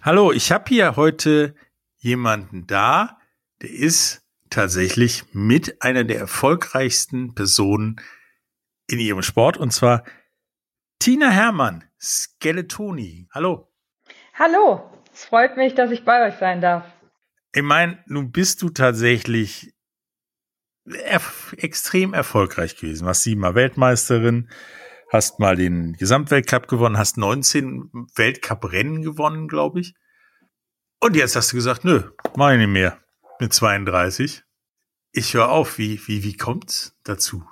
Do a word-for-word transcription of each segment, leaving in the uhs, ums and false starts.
Hallo, ich habe hier heute jemanden da, der ist tatsächlich mit einer der erfolgreichsten Personen in ihrem Sport, und zwar Tina Hermann, Skeletoni. Hallo. Hallo, es freut mich, dass ich bei euch sein darf. Ich meine, nun bist du tatsächlich erf- extrem erfolgreich gewesen. Warst siebenmal Weltmeisterin, hast mal den Gesamtweltcup gewonnen, hast neunzehn Weltcuprennen gewonnen, glaube ich. Und jetzt hast du gesagt, nö, mach ich nicht mehr mit zweiunddreißig. Ich höre auf. Wie, wie, wie kommt's dazu?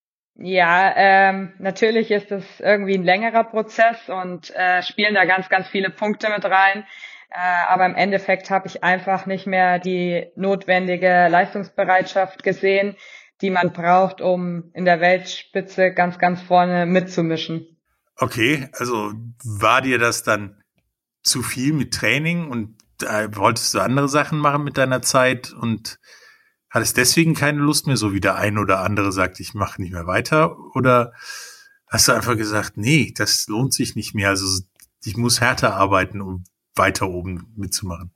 Ja, ähm, natürlich ist es irgendwie ein längerer Prozess und äh, spielen da ganz, ganz viele Punkte mit rein. Äh, aber im Endeffekt habe ich einfach nicht mehr die notwendige Leistungsbereitschaft gesehen, die man braucht, um in der Weltspitze ganz, ganz vorne mitzumischen. Okay, also war dir das dann zu viel mit Training und äh, wolltest du andere Sachen machen mit deiner Zeit und hattest deswegen keine Lust mehr, so wie der eine oder andere sagt, ich mache nicht mehr weiter? Oder hast du einfach gesagt, nee, das lohnt sich nicht mehr, also ich muss härter arbeiten, um weiter oben mitzumachen?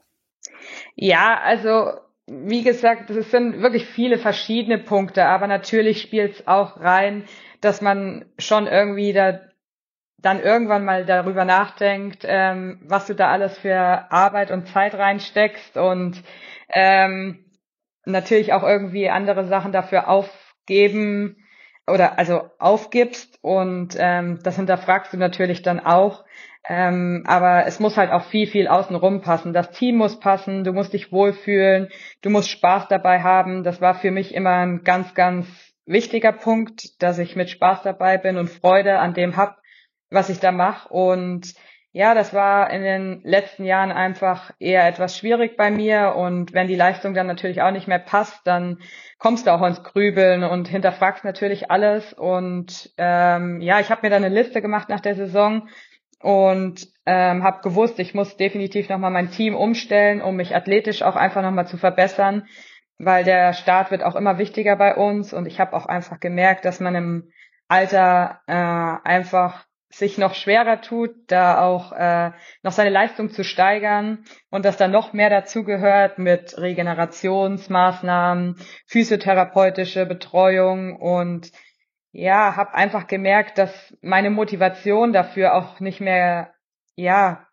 Ja, also wie gesagt, es sind wirklich viele verschiedene Punkte, aber natürlich spielt es auch rein, dass man schon irgendwie da dann irgendwann mal darüber nachdenkt, ähm, was du da alles für Arbeit und Zeit reinsteckst und ähm, natürlich auch irgendwie andere Sachen dafür aufgeben oder also aufgibst und ähm, das hinterfragst du natürlich dann auch. Ähm, aber es muss halt auch viel, viel außenrum passen. Das Team muss passen, du musst dich wohlfühlen, du musst Spaß dabei haben. Das war für mich immer ein ganz, ganz wichtiger Punkt, dass ich mit Spaß dabei bin und Freude an dem hab, was ich da mache. Und ja, das war in den letzten Jahren einfach eher etwas schwierig bei mir. Und wenn die Leistung dann natürlich auch nicht mehr passt, dann kommst du auch ins Grübeln und hinterfragst natürlich alles. Und ähm, ja, ich habe mir dann eine Liste gemacht nach der Saison und ähm, habe gewusst, ich muss definitiv nochmal mein Team umstellen, um mich athletisch auch einfach nochmal zu verbessern, weil der Start wird auch immer wichtiger bei uns. Und ich habe auch einfach gemerkt, dass man im Alter äh, einfach sich noch schwerer tut, da auch äh, noch seine Leistung zu steigern und dass da noch mehr dazugehört mit Regenerationsmaßnahmen, physiotherapeutische Betreuung und ja, habe einfach gemerkt, dass meine Motivation dafür auch nicht mehr ja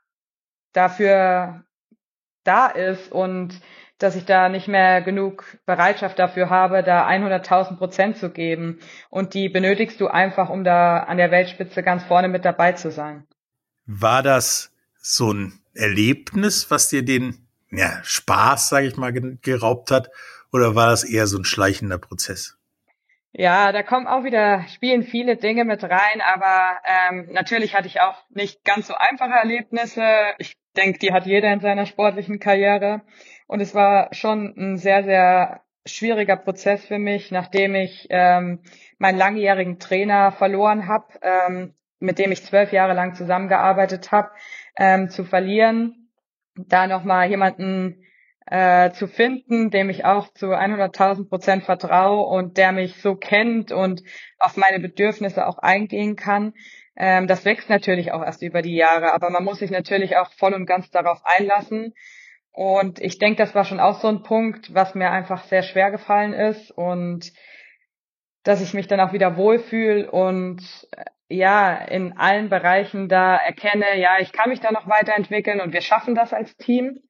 dafür da ist und dass ich da nicht mehr genug Bereitschaft dafür habe, da hunderttausend Prozent zu geben. Und die benötigst du einfach, um da an der Weltspitze ganz vorne mit dabei zu sein. War das so ein Erlebnis, was dir den ja, Spaß, sage ich mal, geraubt hat? Oder war das eher so ein schleichender Prozess? Ja, da kommen auch wieder, spielen viele Dinge mit rein, aber ähm, natürlich hatte ich auch nicht ganz so einfache Erlebnisse. Ich denke, die hat jeder in seiner sportlichen Karriere. Und es war schon ein sehr, sehr schwieriger Prozess für mich, nachdem ich ähm, meinen langjährigen Trainer verloren habe, ähm, mit dem ich zwölf Jahre lang zusammengearbeitet habe, ähm, zu verlieren, da nochmal jemanden äh, zu finden, dem ich auch zu hunderttausend Prozent vertraue und der mich so kennt und auf meine Bedürfnisse auch eingehen kann. Ähm, das wächst natürlich auch erst über die Jahre, aber man muss sich natürlich auch voll und ganz darauf einlassen. Und ich denke, das war schon auch so ein Punkt, was mir einfach sehr schwer gefallen ist und dass ich mich dann auch wieder wohlfühle und äh, ja, in allen Bereichen da erkenne, ja, ich kann mich da noch weiterentwickeln und wir schaffen das als Team.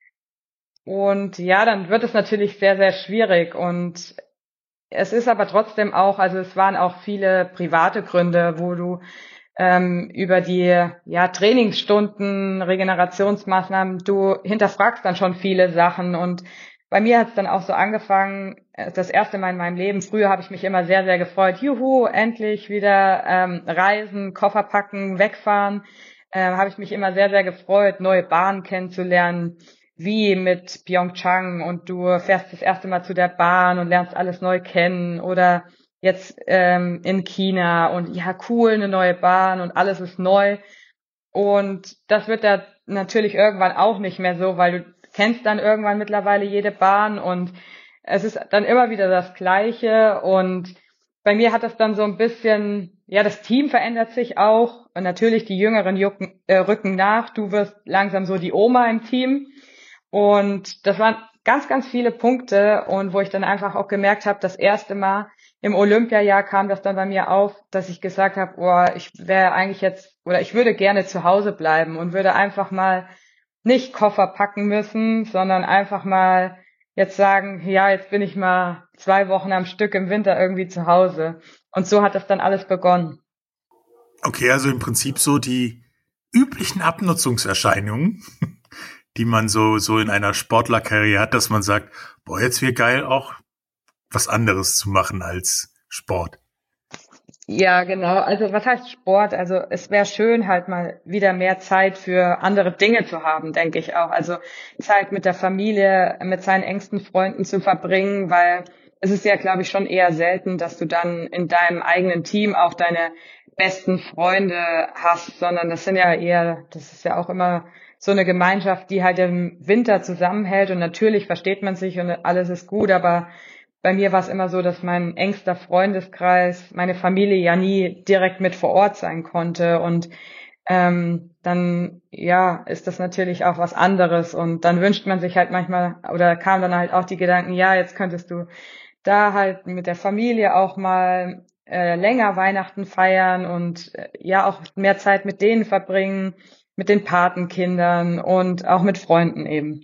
Und ja, dann wird es natürlich sehr, sehr schwierig. Und es ist aber trotzdem auch, also es waren auch viele private Gründe, wo du ähm, über die ja Trainingsstunden, Regenerationsmaßnahmen, du hinterfragst dann schon viele Sachen. Und bei mir hat es dann auch so angefangen, äh, das erste Mal in meinem Leben. Früher habe ich mich immer sehr, sehr gefreut. Juhu, endlich wieder ähm, reisen, Koffer packen, wegfahren. Ähm, habe ich mich immer sehr, sehr gefreut, neue Bahnen kennenzulernen wie mit Pyeongchang und du fährst das erste Mal zu der Bahn und lernst alles neu kennen oder jetzt ähm, in China und ja cool, eine neue Bahn und alles ist neu und das wird da natürlich irgendwann auch nicht mehr so, weil du kennst dann irgendwann mittlerweile jede Bahn und es ist dann immer wieder das Gleiche und bei mir hat das dann so ein bisschen, ja, das Team verändert sich auch. und natürlich die Jüngeren jucken, äh, rücken nach. Du wirst langsam so die Oma im Team. Und das waren ganz, ganz viele Punkte und wo ich dann einfach auch gemerkt habe, das erste Mal im Olympiajahr kam das dann bei mir auf, dass ich gesagt habe, oh, ich wäre eigentlich jetzt oder ich würde gerne zu Hause bleiben und würde einfach mal nicht Koffer packen müssen, sondern einfach mal jetzt sagen, ja, jetzt bin ich mal zwei Wochen am Stück im Winter irgendwie zu Hause. Und so hat das dann alles begonnen. Okay, also im Prinzip so die üblichen Abnutzungserscheinungen, die man so so in einer Sportlerkarriere hat, dass man sagt, boah, jetzt wäre geil auch was anderes zu machen als Sport. Ja, genau. Also was heißt Sport? Also es wäre schön, halt mal wieder mehr Zeit für andere Dinge zu haben, denke ich auch. Also Zeit mit der Familie, mit seinen engsten Freunden zu verbringen, weil es ist ja, glaube ich, schon eher selten, dass du dann in deinem eigenen Team auch deine besten Freunde hast, sondern das sind ja eher, das ist ja auch immer so eine Gemeinschaft, die halt im Winter zusammenhält und natürlich versteht man sich und alles ist gut, aber bei mir war es immer so, dass mein engster Freundeskreis, meine Familie ja nie direkt mit vor Ort sein konnte und ähm, dann ja ist das natürlich auch was anderes und dann wünscht man sich halt manchmal oder kam dann halt auch die Gedanken, ja, jetzt könntest du da halt mit der Familie auch mal äh, länger Weihnachten feiern und äh, ja auch mehr Zeit mit denen verbringen, mit den Patenkindern und auch mit Freunden eben.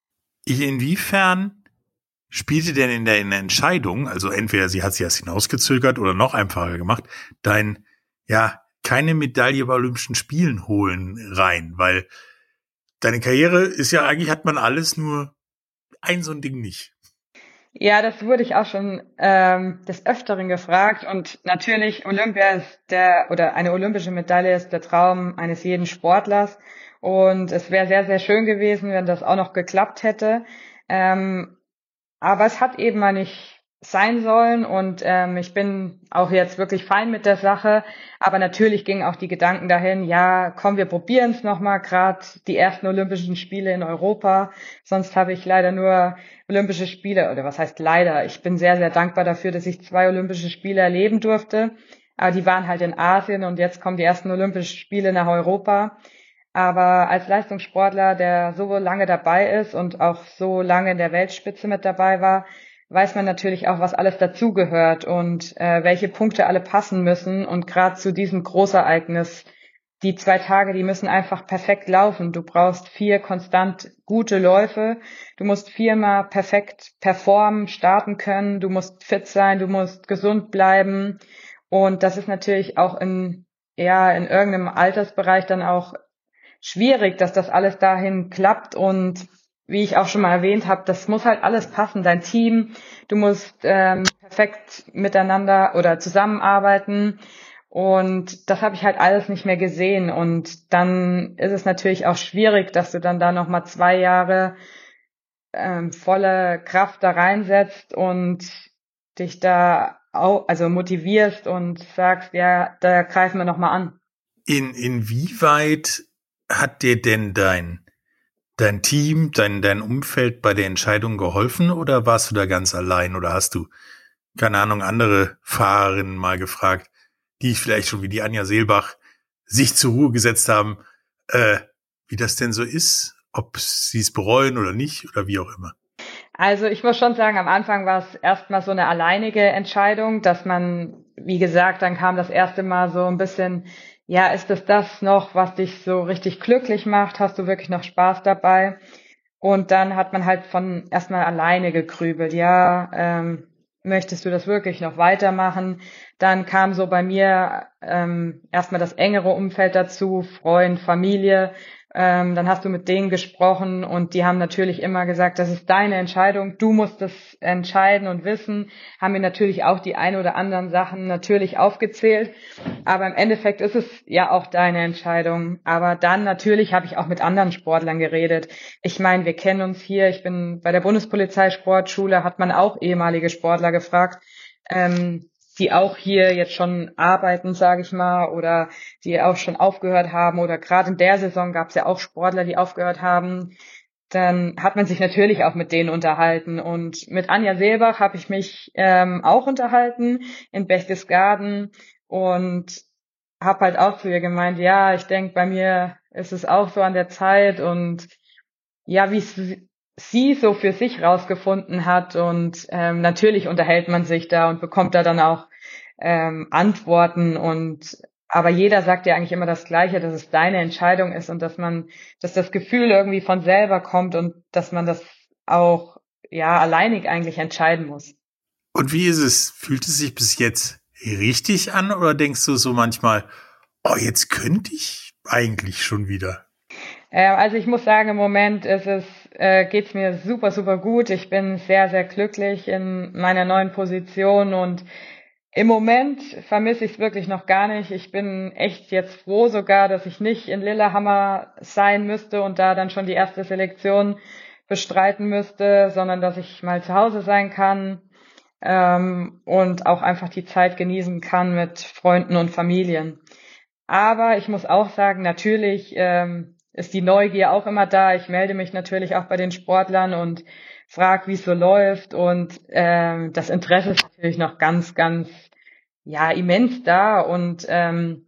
Inwiefern spielte denn in der, in der Entscheidung, also entweder sie hat sie erst hinausgezögert oder noch einfacher gemacht, dein, ja, keine Medaille bei Olympischen Spielen holen rein, weil deine Karriere ist ja eigentlich, hat man alles, nur ein so ein Ding nicht. Ja, das wurde ich auch schon ähm, des Öfteren gefragt und natürlich Olympia ist der oder eine olympische Medaille ist der Traum eines jeden Sportlers und es wäre sehr, sehr schön gewesen, wenn das auch noch geklappt hätte. Ähm, Aber es hat eben mal nicht sein sollen und ähm, ich bin auch jetzt wirklich fein mit der Sache. Aber natürlich gingen auch die Gedanken dahin, ja, komm, wir probieren es nochmal, gerade die ersten Olympischen Spiele in Europa. Sonst habe ich leider nur Olympische Spiele, oder was heißt leider? Ich bin sehr, sehr dankbar dafür, dass ich zwei Olympische Spiele erleben durfte. Aber die waren halt in Asien und jetzt kommen die ersten Olympischen Spiele nach Europa. Aber als Leistungssportler, der so lange dabei ist und auch so lange in der Weltspitze mit dabei war, weiß man natürlich auch, was alles dazugehört und äh, welche Punkte alle passen müssen. Und gerade zu diesem Großereignis, die zwei Tage, die müssen einfach perfekt laufen. Du brauchst vier konstant gute Läufe. Du musst viermal perfekt performen, starten können. Du musst fit sein, du musst gesund bleiben. Und das ist natürlich auch in, ja, in irgendeinem Altersbereich dann auch schwierig, dass das alles dahin klappt und wie ich auch schon mal erwähnt habe, das muss halt alles passen, dein Team, du musst ähm, perfekt miteinander oder zusammenarbeiten und das habe ich halt alles nicht mehr gesehen und dann ist es natürlich auch schwierig, dass du dann da nochmal zwei Jahre ähm, volle Kraft da reinsetzt und dich da auch, also motivierst und sagst, ja, da greifen wir nochmal an. In, inwieweit hat dir denn dein, dein Team, dein, dein Umfeld bei der Entscheidung geholfen oder warst du da ganz allein oder hast du, keine Ahnung, andere Fahrerinnen mal gefragt, die vielleicht schon wie die Anja Seelbach sich zur Ruhe gesetzt haben, äh, wie das denn so ist, ob sie es bereuen oder nicht oder wie auch immer? Also ich muss schon sagen, am Anfang war es erstmal so eine alleinige Entscheidung, dass man, wie gesagt, dann kam das erste Mal so ein bisschen, ja, ist es das noch, was dich so richtig glücklich macht? Hast du wirklich noch Spaß dabei? Und dann hat man halt von erstmal alleine gegrübelt, ja, ähm, möchtest du das wirklich noch weitermachen? Dann kam so bei mir ähm, erstmal das engere Umfeld dazu, Freund, Familie. Ähm, dann hast du mit denen gesprochen und die haben natürlich immer gesagt, das ist deine Entscheidung, du musst es entscheiden und wissen, haben mir natürlich auch die ein oder anderen Sachen natürlich aufgezählt, aber im Endeffekt ist es ja auch deine Entscheidung. Aber dann natürlich habe ich auch mit anderen Sportlern geredet. Ich meine, wir kennen uns hier, ich bin bei der Bundespolizeisportschule, hat man auch ehemalige Sportler gefragt, ähm, die auch hier jetzt schon arbeiten, sage ich mal, oder die auch schon aufgehört haben oder gerade in der Saison gab es ja auch Sportler, die aufgehört haben. Dann hat man sich natürlich auch mit denen unterhalten und mit Anja Seelbach habe ich mich ähm, auch unterhalten in Berchtesgaden und habe halt auch zu ihr gemeint, ja, ich denke, bei mir ist es auch so an der Zeit und ja, wie es sie so für sich rausgefunden hat und ähm, natürlich unterhält man sich da und bekommt da dann auch ähm, Antworten und aber jeder sagt ja eigentlich immer das Gleiche, dass es deine Entscheidung ist und dass man, dass das Gefühl irgendwie von selber kommt und dass man das auch ja alleinig eigentlich entscheiden muss. Und wie ist es? Fühlt es sich bis jetzt richtig an oder denkst du so manchmal, oh, jetzt könnte ich eigentlich schon wieder? Äh, also ich muss sagen, im Moment ist es, äh, geht's mir super, super gut. Ich bin sehr, sehr glücklich in meiner neuen Position und im Moment vermisse ich es wirklich noch gar nicht. Ich bin echt jetzt froh sogar, dass ich nicht in Lillehammer sein müsste und da dann schon die erste Selektion bestreiten müsste, sondern dass ich mal zu Hause sein kann ähm, und auch einfach die Zeit genießen kann mit Freunden und Familien. Aber ich muss auch sagen, natürlich ähm, ist die Neugier auch immer da. Ich melde mich natürlich auch bei den Sportlern und frage, wie es so läuft. Und ähm, das Interesse ist natürlich noch ganz, ganz, ja, immens da. Und ähm,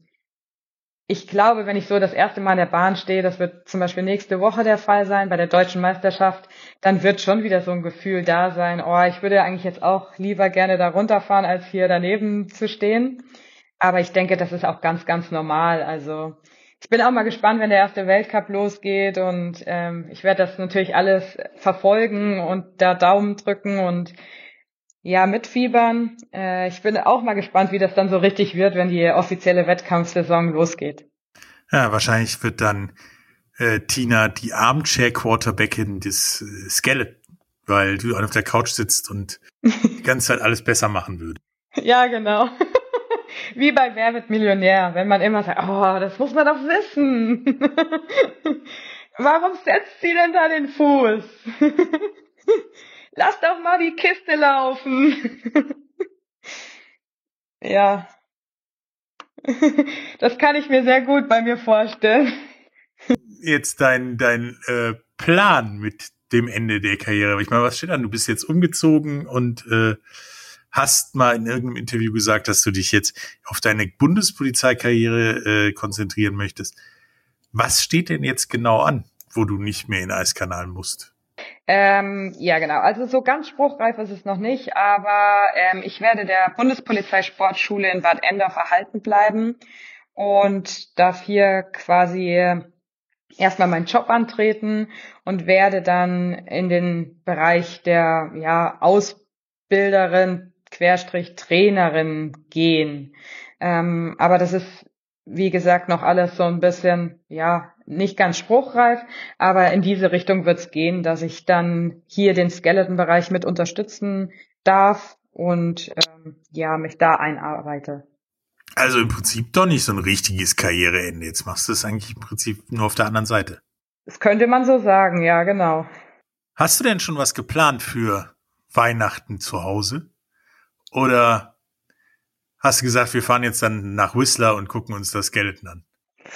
ich glaube, wenn ich so das erste Mal in der Bahn stehe, das wird zum Beispiel nächste Woche der Fall sein, bei der Deutschen Meisterschaft, dann wird schon wieder so ein Gefühl da sein, oh, ich würde eigentlich jetzt auch lieber gerne da runterfahren, als hier daneben zu stehen. Aber ich denke, das ist auch ganz, ganz normal. Also ich bin auch mal gespannt, wenn der erste Weltcup losgeht und ähm, ich werde das natürlich alles verfolgen und da Daumen drücken und ja, mitfiebern. Äh, ich bin auch mal gespannt, wie das dann so richtig wird, wenn die offizielle Wettkampfsaison losgeht. Ja, wahrscheinlich wird dann äh, Tina die Armchair-Quarterbackin des äh, Skeleton, weil du auf der Couch sitzt und die ganze Zeit alles besser machen würde. Ja, genau. Wie bei Wer wird Millionär, wenn man immer sagt, oh, das muss man doch wissen. Warum setzt sie denn da den Fuß? Lass doch mal die Kiste laufen. Ja, das kann ich mir sehr gut bei mir vorstellen. Jetzt dein, dein äh, Plan mit dem Ende der Karriere. Ich meine, was steht an? Du bist jetzt umgezogen und äh, hast mal in irgendeinem Interview gesagt, dass du dich jetzt auf deine Bundespolizeikarriere äh, konzentrieren möchtest. Was steht denn jetzt genau an, wo du nicht mehr in den Eiskanal musst? Ähm, ja, genau. Also so ganz spruchreif ist es noch nicht, aber ähm, ich werde der Bundespolizeisportschule in Bad Endorf erhalten bleiben und darf hier quasi erstmal meinen Job antreten und werde dann in den Bereich der ja Ausbilderin, Querstrich Trainerin gehen. Ähm, aber das ist, wie gesagt, noch alles so ein bisschen, ja, nicht ganz spruchreif, aber in diese Richtung wird's gehen, dass ich dann hier den Skeleton-Bereich mit unterstützen darf und ähm, ja, mich da einarbeite. Also im Prinzip doch nicht so ein richtiges Karriereende. Jetzt machst du es eigentlich im Prinzip nur auf der anderen Seite. Das könnte man so sagen, ja, genau. Hast du denn schon was geplant für Weihnachten zu Hause? Oder hast du gesagt, wir fahren jetzt dann nach Whistler und gucken uns das Skeleton an?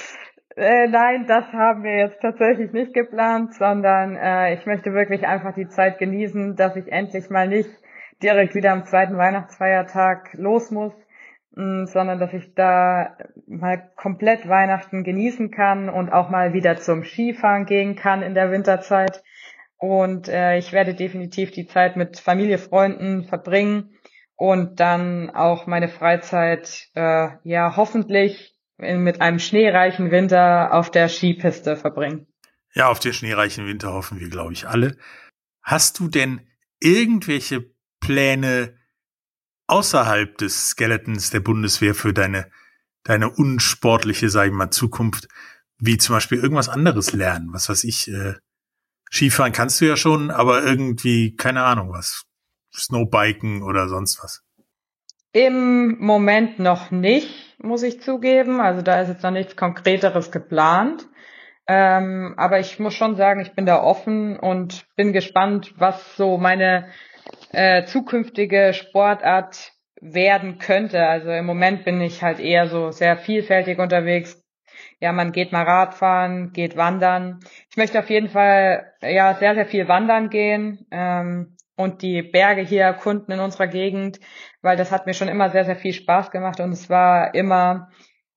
Äh, nein, das haben wir jetzt tatsächlich nicht geplant, sondern äh, ich möchte wirklich einfach die Zeit genießen, dass ich endlich mal nicht direkt wieder am zweiten Weihnachtsfeiertag los muss, mh, sondern dass ich da mal komplett Weihnachten genießen kann und auch mal wieder zum Skifahren gehen kann in der Winterzeit. Und äh, ich werde definitiv die Zeit mit Familie, Freunden verbringen und dann auch meine Freizeit äh, ja hoffentlich in, mit einem schneereichen Winter auf der Skipiste verbringen. Ja, auf den schneereichen Winter hoffen wir, glaube ich, alle. Hast du denn irgendwelche Pläne außerhalb des Skeletons der Bundeswehr für deine, deine unsportliche, sag ich mal, Zukunft, wie zum Beispiel irgendwas anderes lernen? Was weiß ich, äh, Skifahren kannst du ja schon, aber irgendwie, keine Ahnung was, Snowbiken oder sonst was. Im Moment noch nicht, muss ich zugeben. Also da ist jetzt noch nichts Konkreteres geplant. Ähm, aber ich muss schon sagen, ich bin da offen und bin gespannt, was so meine äh, zukünftige Sportart werden könnte. Also im Moment bin ich halt eher so sehr vielfältig unterwegs. Ja, man geht mal Radfahren, geht wandern. Ich möchte auf jeden Fall ja sehr, sehr viel wandern gehen ähm, und die Berge hier erkunden in unserer Gegend, weil das hat mir schon immer sehr, sehr viel Spaß gemacht und es war immer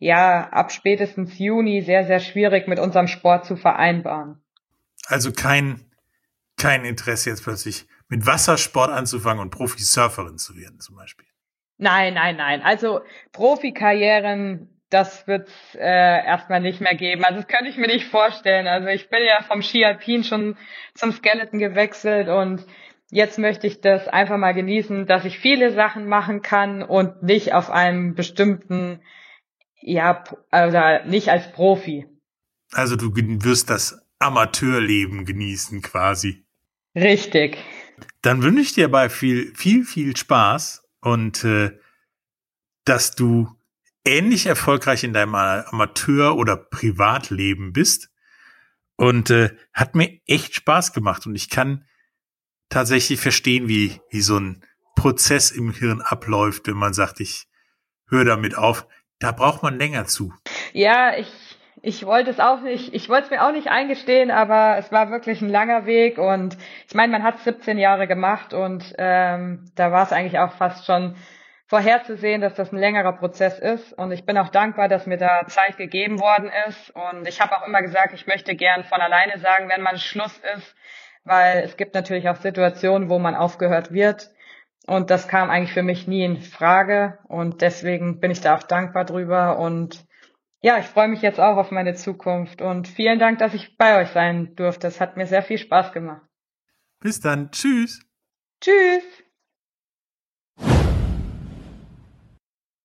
ja, ab spätestens Juni sehr, sehr schwierig mit unserem Sport zu vereinbaren. Also kein, kein Interesse jetzt plötzlich mit Wassersport anzufangen und Profisurferin zu werden zum Beispiel. Nein, nein, nein. Also Profikarrieren, das wird's äh, erstmal nicht mehr geben. Also das könnte ich mir nicht vorstellen. Also ich bin ja vom Ski Alpin schon zum Skeleton gewechselt und jetzt möchte ich das einfach mal genießen, dass ich viele Sachen machen kann und nicht auf einem bestimmten, ja, oder nicht als Profi. Also du wirst das Amateurleben genießen quasi. Richtig. Dann wünsche ich dir dabei viel, viel, viel Spaß und äh, dass du ähnlich erfolgreich in deinem Amateur- oder Privatleben bist. Und äh, hat mir echt Spaß gemacht. Und ich kann tatsächlich verstehen, wie, wie so ein Prozess im Hirn abläuft, wenn man sagt, ich höre damit auf. Da braucht man länger zu. Ja, ich, ich wollte es auch nicht, ich wollte es mir auch nicht eingestehen, aber es war wirklich ein langer Weg und ich meine, man hat siebzehn Jahre gemacht und ähm, da war es eigentlich auch fast schon vorherzusehen, dass das ein längerer Prozess ist und ich bin auch dankbar, dass mir da Zeit gegeben worden ist und ich habe auch immer gesagt, ich möchte gern von alleine sagen, wenn mal Schluss ist, weil es gibt natürlich auch Situationen, wo man aufgehört wird und das kam eigentlich für mich nie in Frage und deswegen bin ich da auch dankbar drüber und ja, ich freue mich jetzt auch auf meine Zukunft und vielen Dank, dass ich bei euch sein durfte. Es hat mir sehr viel Spaß gemacht. Bis dann. Tschüss. Tschüss.